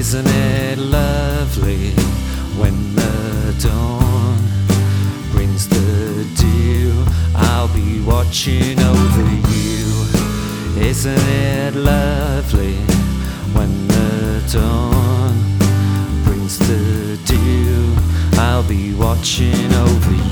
Isn't it lovely when the dawn brings the dew? I'll be watching over you. Isn't it lovely when the dawn brings the dew? I'll be watching over you.